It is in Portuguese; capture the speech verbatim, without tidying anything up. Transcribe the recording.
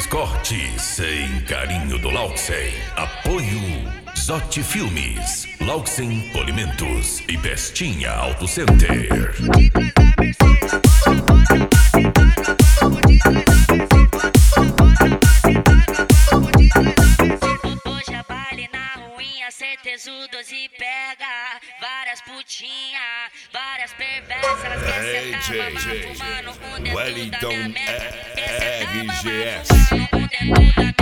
cortes sem carinho do Lauxen. Apoio Zote Filmes, Lauxen Polimentos e Pestinha Auto Center. Hoje é baile na ruinha, cê tesudos e pega várias putinha, várias perversas, elas querem sentar mamar, fumando um dedo da minha meta. Quer sentar mamar, fumando um dedo da minha